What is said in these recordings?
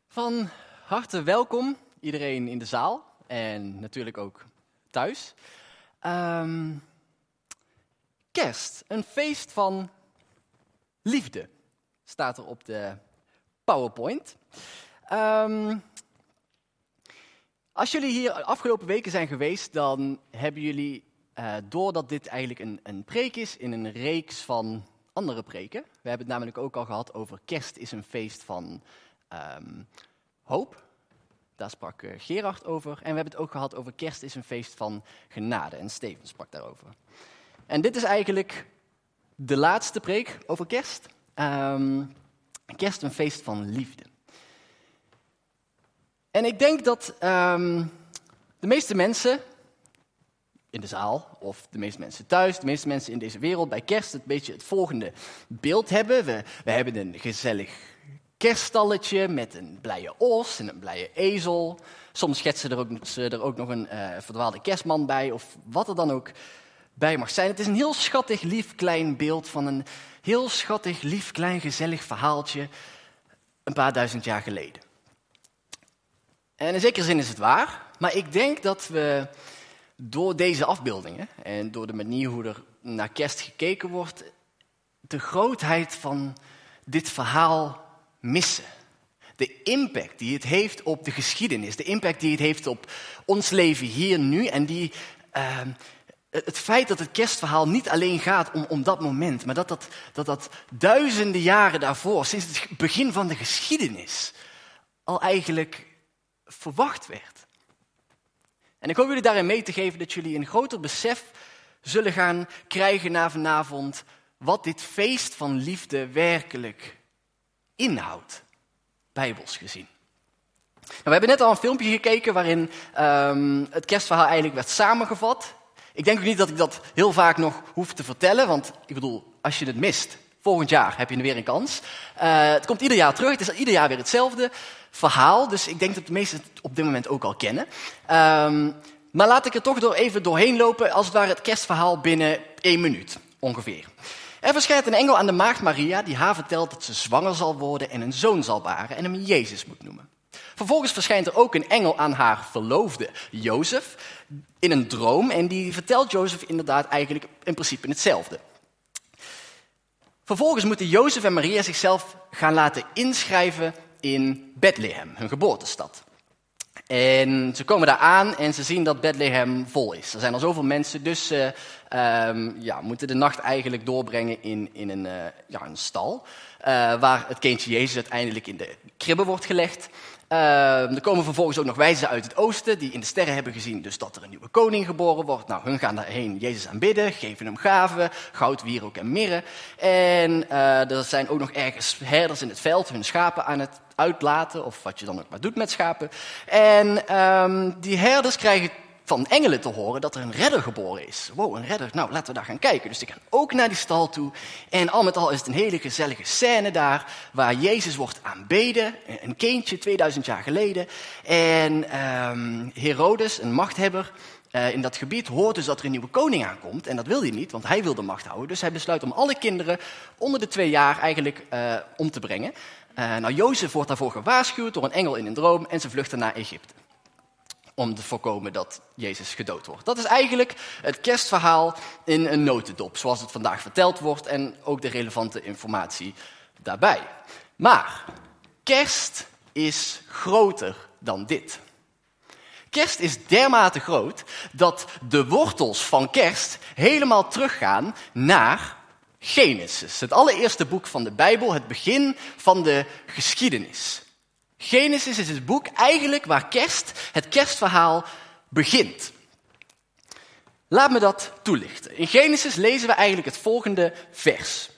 Van harte welkom, iedereen in de zaal en natuurlijk ook thuis. Kerst, een feest van liefde, staat er op de PowerPoint. Als jullie hier de afgelopen weken zijn geweest, dan hebben jullie doordat dit eigenlijk een preek is in een reeks van andere preken. We hebben het namelijk ook al gehad over kerst is een feest van hoop. Daar sprak Gerard over. En we hebben het ook gehad over kerst is een feest van genade. En Steven sprak daarover. En dit is eigenlijk de laatste preek over kerst. Kerst een feest van liefde. En ik denk dat de meeste mensen in de zaal, of de meeste mensen thuis, de meeste mensen in deze wereld bij kerst een beetje het volgende beeld hebben. We hebben een gezellig kerststalletje met een blije os en een blije ezel. Soms schetsen ze er ook nog een verdwaalde kerstman bij, of wat er dan ook bij mag zijn. Het is een heel schattig, lief, klein beeld van een heel schattig, lief, klein, gezellig verhaaltje een paar duizend jaar geleden. En in zekere zin is het waar, maar ik denk dat we door deze afbeeldingen en door de manier hoe er naar kerst gekeken wordt, de grootheid van dit verhaal missen. De impact die het heeft op de geschiedenis, de impact die het heeft op ons leven hier nu en het feit dat het kerstverhaal niet alleen gaat om dat moment, maar dat duizenden jaren daarvoor, sinds het begin van de geschiedenis, al eigenlijk verwacht werd. En ik hoop jullie daarin mee te geven dat jullie een groter besef zullen gaan krijgen na vanavond wat dit feest van liefde werkelijk inhoudt, bijbels gezien. Nou, we hebben net al een filmpje gekeken waarin het kerstverhaal eigenlijk werd samengevat. Ik denk ook niet dat ik dat heel vaak nog hoef te vertellen, want ik bedoel, als je het mist, volgend jaar heb je er weer een kans. Het komt ieder jaar terug, het is ieder jaar weer hetzelfde verhaal, dus ik denk dat de meesten het op dit moment ook al kennen. Maar laat ik er toch even doorheen lopen, als het ware het kerstverhaal binnen 1 minuut ongeveer. Er verschijnt een engel aan de maagd Maria die haar vertelt dat ze zwanger zal worden en een zoon zal baren en hem Jezus moet noemen. Vervolgens verschijnt er ook een engel aan haar verloofde Jozef in een droom en die vertelt Jozef inderdaad eigenlijk in principe hetzelfde. Vervolgens moeten Jozef en Maria zichzelf gaan laten inschrijven in Bethlehem, hun geboortestad. En ze komen daar aan en ze zien dat Bethlehem vol is. Er zijn al zoveel mensen, dus ze moeten de nacht eigenlijk doorbrengen in een stal. Waar het kindje Jezus uiteindelijk in de kribbe wordt gelegd. Er komen vervolgens ook nog wijzen uit het oosten die in de sterren hebben gezien dus dat er een nieuwe koning geboren wordt. Nou, hun gaan daarheen Jezus aanbidden, geven hem gaven, goud, wierook en mirre. En er zijn ook nog ergens herders in het veld hun schapen aan het uitlaten, of wat je dan ook maar doet met schapen. En die herders krijgen van engelen te horen dat er een redder geboren is. Wow, een redder. Nou, laten we daar gaan kijken. Dus die gaan ook naar die stal toe. En al met al is het een hele gezellige scène daar, waar Jezus wordt aanbeden. Een kindje, 2000 jaar geleden. En Herodes, een machthebber in dat gebied, hoort dus dat er een nieuwe koning aankomt. En dat wil hij niet, want hij wil de macht houden. Dus hij besluit om alle kinderen onder de 2 jaar eigenlijk om te brengen. Jozef wordt daarvoor gewaarschuwd door een engel in een droom en ze vluchten naar Egypte. Om te voorkomen dat Jezus gedood wordt. Dat is eigenlijk het kerstverhaal in een notendop, zoals het vandaag verteld wordt en ook de relevante informatie daarbij. Maar kerst is groter dan dit. Kerst is dermate groot dat de wortels van kerst helemaal teruggaan naar Genesis. Het allereerste boek van de Bijbel, het begin van de geschiedenis. Genesis is het boek eigenlijk waar het kerstverhaal begint. Laat me dat toelichten. In Genesis lezen we eigenlijk het volgende vers.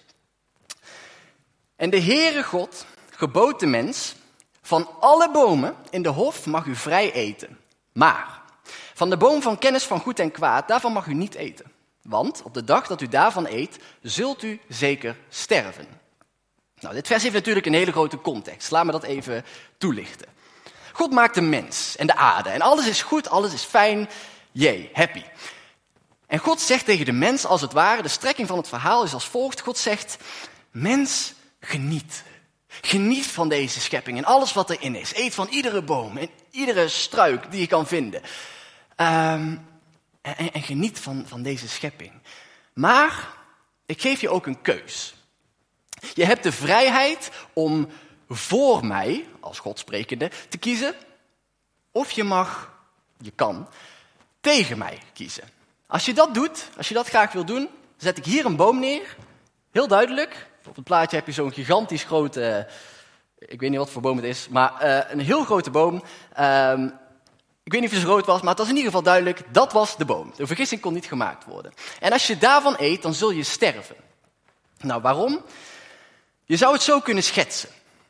En de Heere God gebood de mens, van alle bomen in de hof mag u vrij eten. Maar van de boom van kennis van goed en kwaad, daarvan mag u niet eten. Want op de dag dat u daarvan eet, zult u zeker sterven. Nou, dit vers heeft natuurlijk een hele grote context. Laat me dat even toelichten. God maakt de mens en de aarde en alles is goed, alles is fijn, happy. En God zegt tegen de mens als het ware, de strekking van het verhaal is als volgt. God zegt, mens, geniet. Geniet van deze schepping en alles wat erin is. Eet van iedere boom en iedere struik die je kan vinden. En geniet van deze schepping. Maar ik geef je ook een keus. Je hebt de vrijheid om voor mij, als Godsprekende, te kiezen. Of je kan, tegen mij kiezen. Als je dat doet, als je dat graag wil doen, zet ik hier een boom neer. Heel duidelijk. Op het plaatje heb je zo'n gigantisch grote, ik weet niet wat voor boom het is, maar een heel grote boom. Ik weet niet of het zo groot was, maar het was in ieder geval duidelijk, dat was de boom. De vergissing kon niet gemaakt worden. En als je daarvan eet, dan zul je sterven. Nou, waarom? Je zou het zo kunnen schetsen.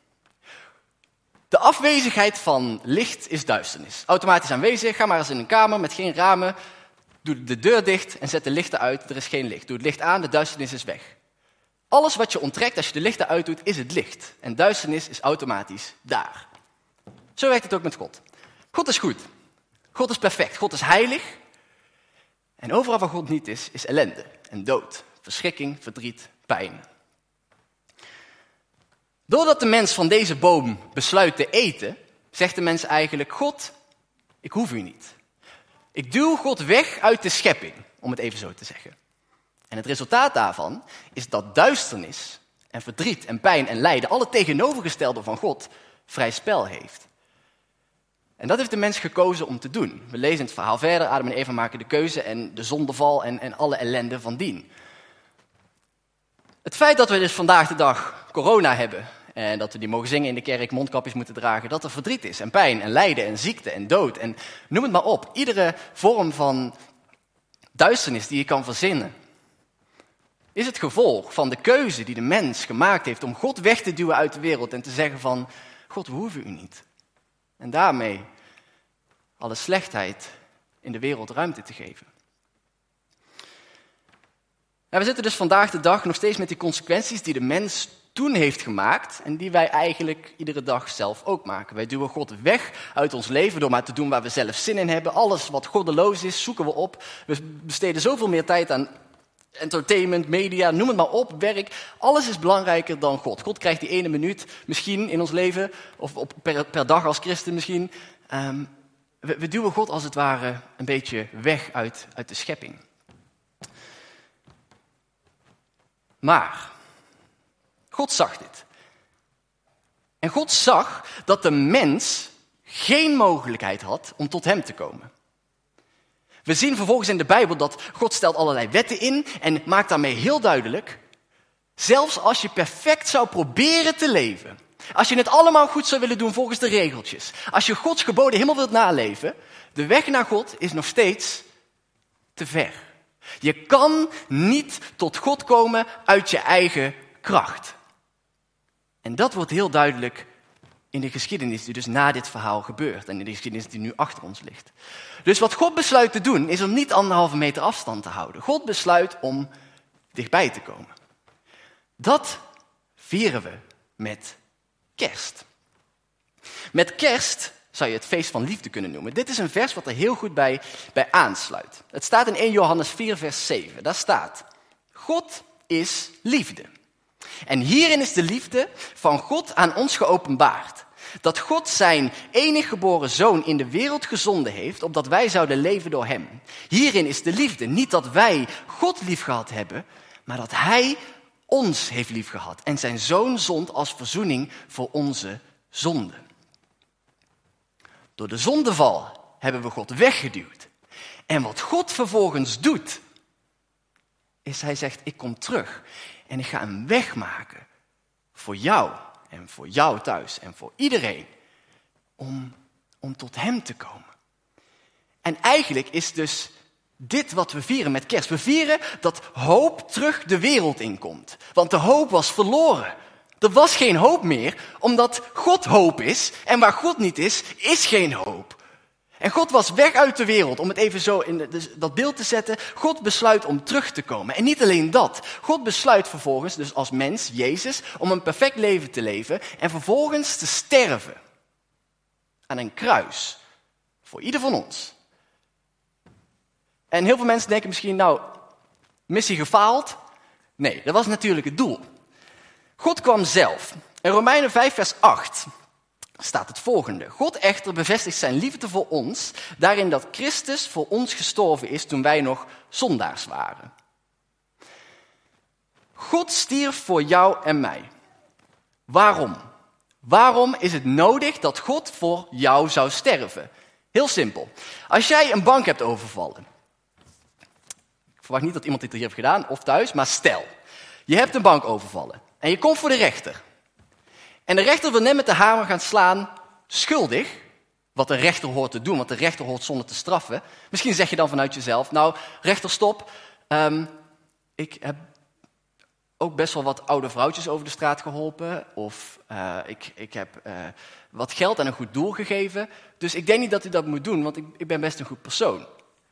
De afwezigheid van licht is duisternis. Automatisch aanwezig, ga maar eens in een kamer met geen ramen, doe de deur dicht en zet de lichten uit, er is geen licht. Doe het licht aan, de duisternis is weg. Alles wat je onttrekt als je de lichten uitdoet, is het licht. En duisternis is automatisch daar. Zo werkt het ook met God. God is goed. God is perfect. God is heilig. En overal waar God niet is, is ellende en dood. Verschrikking, verdriet, pijn. Doordat de mens van deze boom besluit te eten, zegt de mens eigenlijk, God, ik hoef u niet. Ik duw God weg uit de schepping, om het even zo te zeggen. En het resultaat daarvan is dat duisternis en verdriet en pijn en lijden, alle tegenovergestelde van God, vrij spel heeft. En dat heeft de mens gekozen om te doen. We lezen het verhaal verder, Adam en Eva maken de keuze en de zondeval en alle ellende van dien. Het feit dat we dus vandaag de dag corona hebben en dat we die mogen zingen in de kerk, mondkapjes moeten dragen, dat er verdriet is en pijn en lijden en ziekte en dood en noem het maar op. Iedere vorm van duisternis die je kan verzinnen, is het gevolg van de keuze die de mens gemaakt heeft om God weg te duwen uit de wereld en te zeggen van, God, we hoeven u niet. En daarmee alle slechtheid in de wereld ruimte te geven. En we zitten dus vandaag de dag nog steeds met die consequenties die de mens toen heeft gemaakt en die wij eigenlijk iedere dag zelf ook maken. Wij duwen God weg uit ons leven door maar te doen waar we zelf zin in hebben. Alles wat goddeloos is, zoeken we op. We besteden zoveel meer tijd aan entertainment, media, noem het maar op, werk. Alles is belangrijker dan God. God krijgt die ene minuut misschien in ons leven, of per dag als christen misschien. We duwen God als het ware een beetje weg uit de schepping. Maar God zag dit. En God zag dat de mens geen mogelijkheid had om tot hem te komen. We zien vervolgens in de Bijbel dat God stelt allerlei wetten in en maakt daarmee heel duidelijk, zelfs als je perfect zou proberen te leven, als je het allemaal goed zou willen doen volgens de regeltjes, als je Gods geboden helemaal wilt naleven, de weg naar God is nog steeds te ver. Je kan niet tot God komen uit je eigen kracht. En dat wordt heel duidelijk in de geschiedenis die dus na dit verhaal gebeurt en in de geschiedenis die nu achter ons ligt. Dus wat God besluit te doen is om niet 1,5 meter afstand te houden. God besluit om dichtbij te komen. Dat vieren we met kerst. Met kerst zou je het feest van liefde kunnen noemen. Dit is een vers wat er heel goed bij aansluit. Het staat in 1 Johannes 4 vers 7. Daar staat, God is liefde. En hierin is de liefde van God aan ons geopenbaard. Dat God zijn enige geboren zoon in de wereld gezonden heeft, opdat wij zouden leven door hem. Hierin is de liefde. Niet dat wij God liefgehad hebben, maar dat hij ons heeft liefgehad. En zijn zoon zond als verzoening voor onze zonden. Door de zondeval hebben we God weggeduwd. En wat God vervolgens doet, is hij zegt, ik kom terug. En ik ga een weg maken voor jou en voor jou thuis en voor iedereen om tot hem te komen. En eigenlijk is dus dit wat we vieren met kerst. We vieren dat hoop terug de wereld inkomt. Want de hoop was verloren. Er was geen hoop meer, omdat God hoop is. En waar God niet is, is geen hoop. En God was weg uit de wereld, om het even zo in dat beeld te zetten. God besluit om terug te komen. En niet alleen dat. God besluit vervolgens, dus als mens, Jezus, om een perfect leven te leven. En vervolgens te sterven. Aan een kruis. Voor ieder van ons. En heel veel mensen denken misschien, nou, missie gefaald. Nee, dat was natuurlijk het doel. God kwam zelf In Romeinen 5 vers 8 staat het volgende. God echter bevestigt zijn liefde voor ons, daarin dat Christus voor ons gestorven is toen wij nog zondaars waren. God stierf voor jou en mij. Waarom? Waarom is het nodig dat God voor jou zou sterven? Heel simpel. Als jij een bank hebt overvallen. Ik verwacht niet dat iemand dit hier heeft gedaan, of thuis, maar stel. Je hebt een bank overvallen en je komt voor de rechter. En de rechter wil net met de hamer gaan slaan, schuldig. Wat de rechter hoort te doen, want de rechter hoort zonder te straffen. Misschien zeg je dan vanuit jezelf, nou, rechter stop. Ik heb ook best wel wat oude vrouwtjes over de straat geholpen. Of ik heb wat geld aan een goed doel gegeven. Dus ik denk niet dat u dat moet doen, want ik ben best een goed persoon.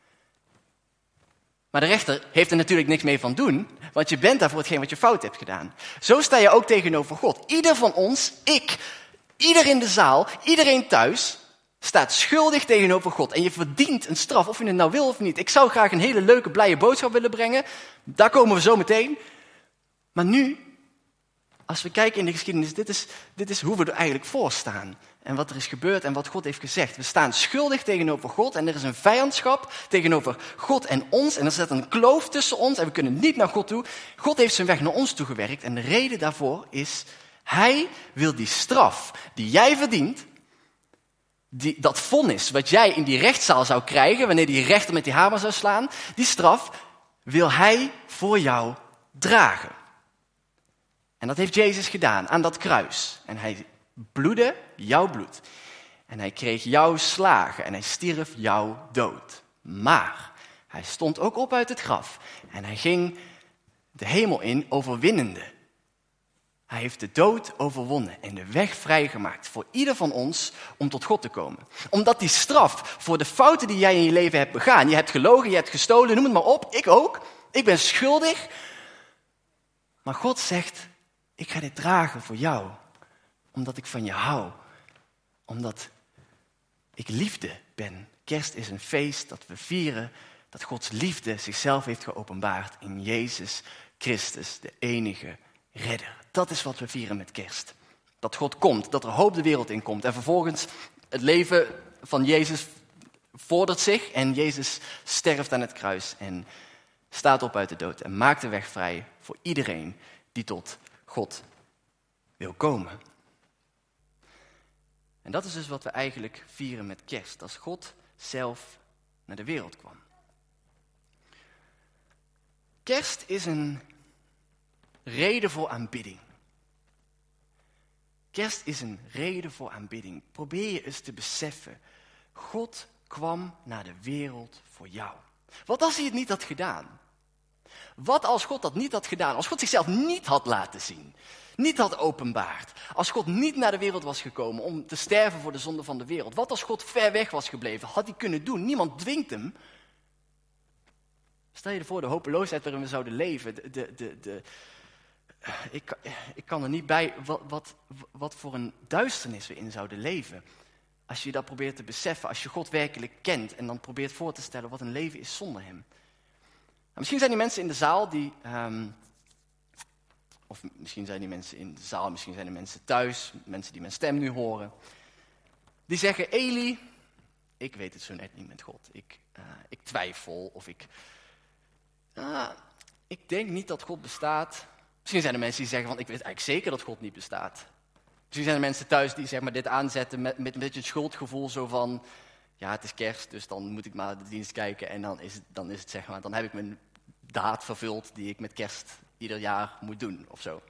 Maar de rechter heeft er natuurlijk niks mee van doen, want je bent daar voor hetgeen wat je fout hebt gedaan. Zo sta je ook tegenover God. Ieder van ons, ieder in de zaal, iedereen thuis, staat schuldig tegenover God. En je verdient een straf, of je het nou wil of niet. Ik zou graag een hele leuke, blije boodschap willen brengen. Daar komen we zo meteen. Maar nu, als we kijken in de geschiedenis, dit is hoe we er eigenlijk voor staan. En wat er is gebeurd en wat God heeft gezegd. We staan schuldig tegenover God en er is een vijandschap tegenover God en ons. En er zit een kloof tussen ons en we kunnen niet naar God toe. God heeft zijn weg naar ons toegewerkt en de reden daarvoor is, hij wil die straf die jij verdient, dat vonnis wat jij in die rechtszaal zou krijgen, wanneer die rechter met die hamer zou slaan, die straf wil hij voor jou dragen. En dat heeft Jezus gedaan aan dat kruis. En hij bloedde jouw bloed. En hij kreeg jouw slagen en hij stierf jouw dood. Maar hij stond ook op uit het graf en hij ging de hemel in overwinnende. Hij heeft de dood overwonnen en de weg vrijgemaakt voor ieder van ons om tot God te komen. Omdat die straf voor de fouten die jij in je leven hebt begaan, je hebt gelogen, je hebt gestolen, noem het maar op, ik ook. Ik ben schuldig. Maar God zegt, ik ga dit dragen voor jou, omdat ik van je hou, omdat ik liefde ben. Kerst is een feest dat we vieren, dat Gods liefde zichzelf heeft geopenbaard in Jezus Christus, de enige redder. Dat is wat we vieren met kerst. Dat God komt, dat er hoop de wereld in komt. En vervolgens het leven van Jezus vordert zich en Jezus sterft aan het kruis en staat op uit de dood en maakt de weg vrij voor iedereen die tot God wil komen. En dat is dus wat we eigenlijk vieren met kerst, als God zelf naar de wereld kwam. Kerst is een reden voor aanbidding. Kerst is een reden voor aanbidding. Probeer je eens te beseffen, God kwam naar de wereld voor jou. Wat als hij het niet had gedaan? Wat als God dat niet had gedaan? Als God zichzelf niet had laten zien, niet had openbaard. Als God niet naar de wereld was gekomen om te sterven voor de zonde van de wereld. Wat als God ver weg was gebleven? Had hij kunnen doen? Niemand dwingt hem. Stel je voor de hopeloosheid waarin we zouden leven. Ik kan er niet bij wat voor een duisternis we in zouden leven. Als je dat probeert te beseffen, als je God werkelijk kent en dan probeert voor te stellen wat een leven is zonder hem. Misschien zijn die mensen in de zaal die, of misschien zijn die mensen in de zaal, misschien zijn die mensen thuis, mensen die mijn stem nu horen. Die zeggen, Eli, ik weet het zo net niet met God. Ik twijfel of ik denk niet dat God bestaat. Misschien zijn er mensen die zeggen, van, ik weet eigenlijk zeker dat God niet bestaat. Misschien zijn er mensen thuis die zeg maar, dit aanzetten met een beetje het schuldgevoel zo van, ja het is kerst, dus dan moet ik maar de dienst kijken en dan is het zeg maar, dan heb ik mijn daad vervuld die ik met kerst ieder jaar moet doen of zo.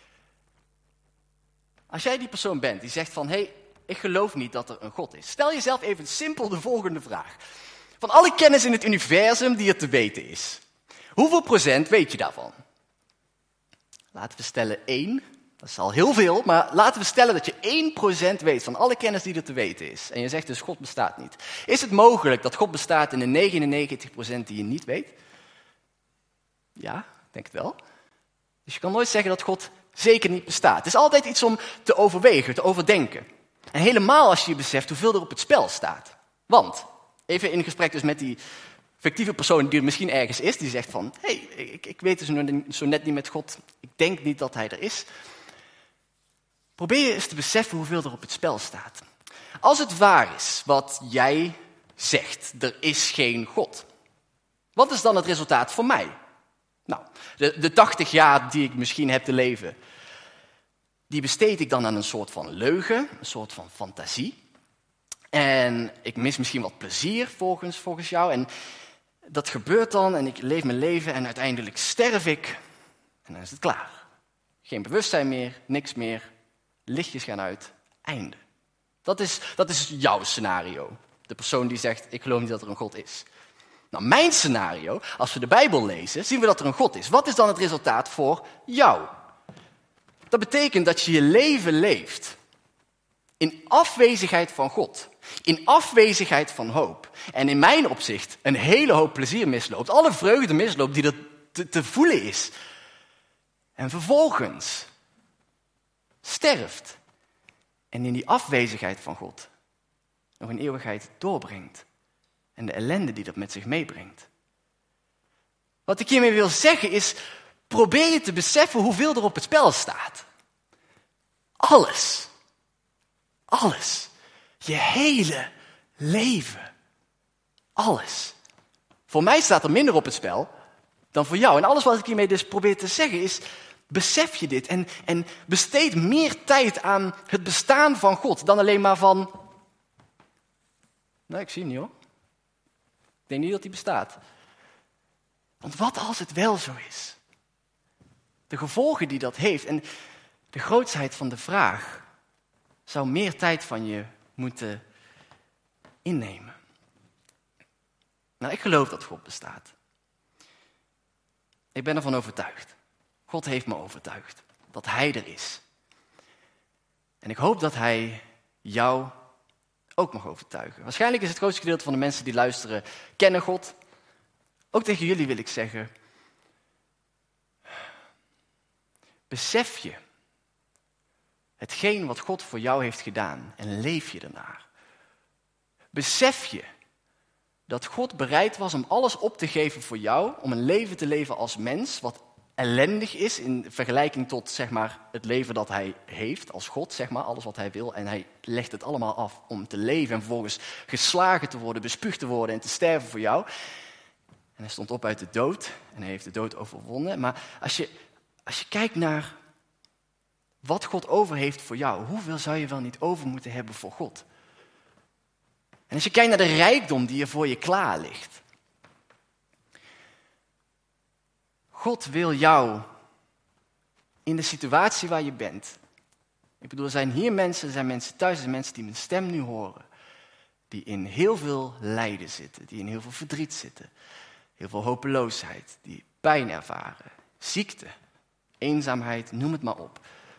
Als jij die persoon bent die zegt van, hey, ik geloof niet dat er een God is. Stel jezelf even simpel de volgende vraag. Van alle kennis in het universum die er te weten is, hoeveel procent weet je daarvan? Laten we stellen 1. Dat is al heel veel, maar laten we stellen dat je 1% weet van alle kennis die er te weten is. En je zegt dus God bestaat niet. Is het mogelijk dat God bestaat in de 99% die je niet weet? Ja, ik denk het wel. Dus je kan nooit zeggen dat God zeker niet bestaat. Het is altijd iets om te overwegen, te overdenken. En helemaal als je je beseft hoeveel er op het spel staat. Want, even in gesprek dus met die fictieve persoon die er misschien ergens is, die zegt van, hey, ik weet dus zo net niet met God, ik denk niet dat hij er is. Probeer eens te beseffen hoeveel er op het spel staat. Als het waar is wat jij zegt, er is geen God. Wat is dan het resultaat voor mij? Nou, de 80 jaar die ik misschien heb te leven, die besteed ik dan aan een soort van leugen, een soort van fantasie. En ik mis misschien wat plezier volgens jou. En dat gebeurt dan en ik leef mijn leven en uiteindelijk sterf ik. En dan is het klaar. Geen bewustzijn meer, niks meer. Lichtjes gaan uit, einde. Dat is jouw scenario. De persoon die zegt, ik geloof niet dat er een God is. Nou, mijn scenario, als we de Bijbel lezen, zien we dat er een God is. Wat is dan het resultaat voor jou? Dat betekent dat je je leven leeft in afwezigheid van God. In afwezigheid van hoop. En in mijn opzicht een hele hoop plezier misloopt. Alle vreugde misloopt die er te voelen is. En vervolgens sterft. En in die afwezigheid van God nog een eeuwigheid doorbrengt. En de ellende die dat met zich meebrengt. Wat ik hiermee wil zeggen is, probeer je te beseffen hoeveel er op het spel staat. Alles. Alles. Je hele leven. Alles. Voor mij staat er minder op het spel dan voor jou. En alles wat ik hiermee dus probeer te zeggen is, besef je dit en besteed meer tijd aan het bestaan van God dan alleen maar van... Nee, ik zie hem niet hoor. Ik denk niet dat hij bestaat. Want wat als het wel zo is? De gevolgen die dat heeft en de grootsheid van de vraag zou meer tijd van je moeten innemen. Nou, ik geloof dat God bestaat. Ik ben ervan overtuigd. God heeft me overtuigd dat Hij er is. En ik hoop dat Hij jou ook mag overtuigen. Waarschijnlijk is het grootste gedeelte van de mensen die luisteren kennen God. Ook tegen jullie wil ik zeggen, besef je hetgeen wat God voor jou heeft gedaan en leef je ernaar. Besef je dat God bereid was om alles op te geven voor jou, om een leven te leven als mens, wat ellendig is in vergelijking tot zeg maar, het leven dat hij heeft als God, zeg maar, alles wat hij wil. En hij legt het allemaal af om te leven en vervolgens geslagen te worden, bespuugd te worden en te sterven voor jou. En hij stond op uit de dood en hij heeft de dood overwonnen. Maar als je kijkt naar wat God over heeft voor jou, hoeveel zou je wel niet over moeten hebben voor God? En als je kijkt naar de rijkdom die er voor je klaar ligt. God wil jou in de situatie waar je bent. Ik bedoel, er zijn hier mensen, er zijn mensen thuis, er zijn mensen die mijn stem nu horen. Die in heel veel lijden zitten, die in heel veel verdriet zitten. Heel veel hopeloosheid, die pijn ervaren, ziekte, eenzaamheid, noem het maar op.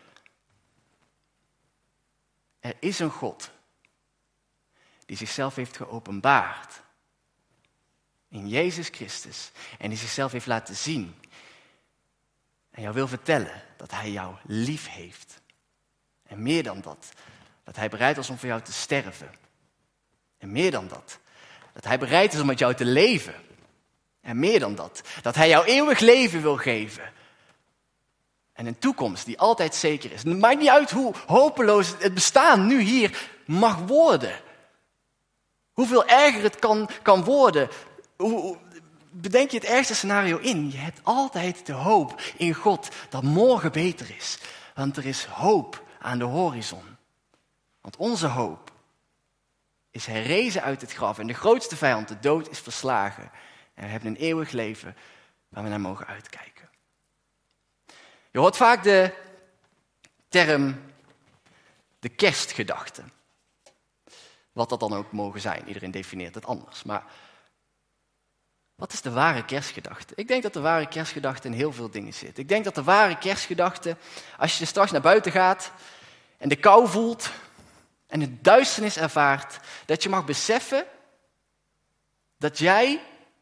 Er is een God die zichzelf heeft geopenbaard in Jezus Christus en die zichzelf heeft laten zien en jou wil vertellen dat Hij jou lief heeft. En meer dan dat, dat Hij bereid was om voor jou te sterven. En meer dan dat, dat Hij bereid is om met jou te leven. En meer dan dat Hij jou eeuwig leven wil geven. En een toekomst die altijd zeker is. Het maakt niet uit hoe hopeloos het bestaan nu hier mag worden. Hoeveel erger het kan worden. Bedenk je het ergste scenario in. Je hebt altijd de hoop in God dat morgen beter is. Want er is hoop aan de horizon. Want onze hoop is herrezen uit het graf. En de grootste vijand, de dood, is verslagen. En we hebben een eeuwig leven waar we naar mogen uitkijken. Je hoort vaak de term de kerstgedachte. Wat dat dan ook mogen zijn. Iedereen definieert het anders. Maar wat is de ware kerstgedachte? Ik denk dat de ware kerstgedachte in heel veel dingen zit. Ik denk dat de ware kerstgedachte, als je straks naar buiten gaat en de kou voelt en de duisternis ervaart, dat je mag beseffen dat jij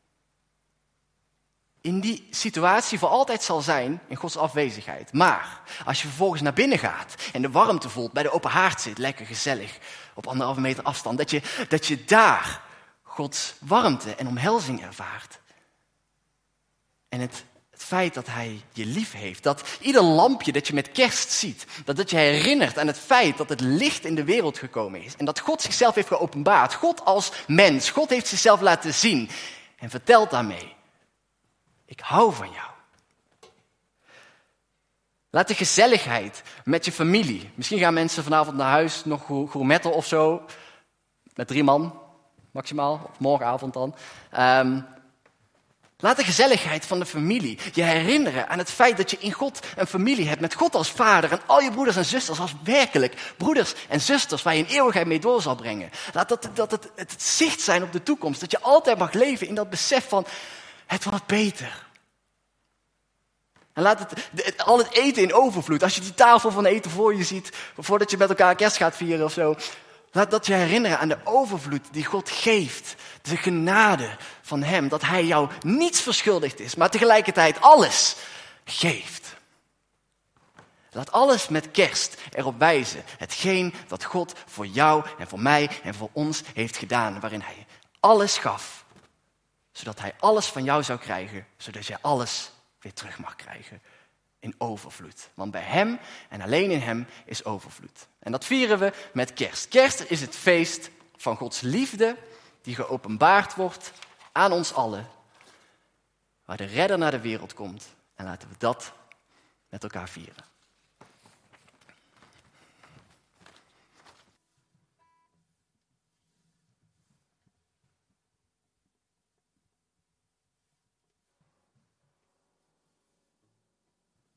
in die situatie voor altijd zal zijn in Gods afwezigheid. Maar als je vervolgens naar binnen gaat en de warmte voelt, bij de open haard zit, lekker gezellig, op 1,5 meter afstand, dat je daar Gods warmte en omhelzing ervaart. En het feit dat hij je lief heeft. Dat ieder lampje dat je met kerst ziet, dat het je herinnert aan het feit dat het licht in de wereld gekomen is. En dat God zichzelf heeft geopenbaard. God als mens. God heeft zichzelf laten zien. En vertelt daarmee, ik hou van jou. Laat de gezelligheid met je familie. Misschien gaan mensen vanavond naar huis nog gourmetten of zo. Met 3 man, maximaal. Of morgenavond dan. Laat de gezelligheid van de familie je herinneren aan het feit dat je in God een familie hebt. Met God als vader en al je broeders en zusters als werkelijk broeders en zusters waar je een eeuwigheid mee door zal brengen. Laat het zicht zijn op de toekomst. Dat je altijd mag leven in dat besef van het wordt beter. En laat al het eten in overvloed. Als je die tafel van eten voor je ziet, voordat je met elkaar kerst gaat vieren of zo. Laat dat je herinneren aan de overvloed die God geeft. De genade van hem. Dat hij jou niets verschuldigd is, maar tegelijkertijd alles geeft. Laat alles met kerst erop wijzen. Hetgeen dat God voor jou en voor mij en voor ons heeft gedaan. Waarin hij alles gaf. Zodat hij alles van jou zou krijgen. Zodat jij alles weer terug mag krijgen. In overvloed. Want bij hem en alleen in hem is overvloed. En dat vieren we met kerst. Kerst is het feest van Gods liefde die geopenbaard wordt aan ons allen. Waar de redder naar de wereld komt. En laten we dat met elkaar vieren.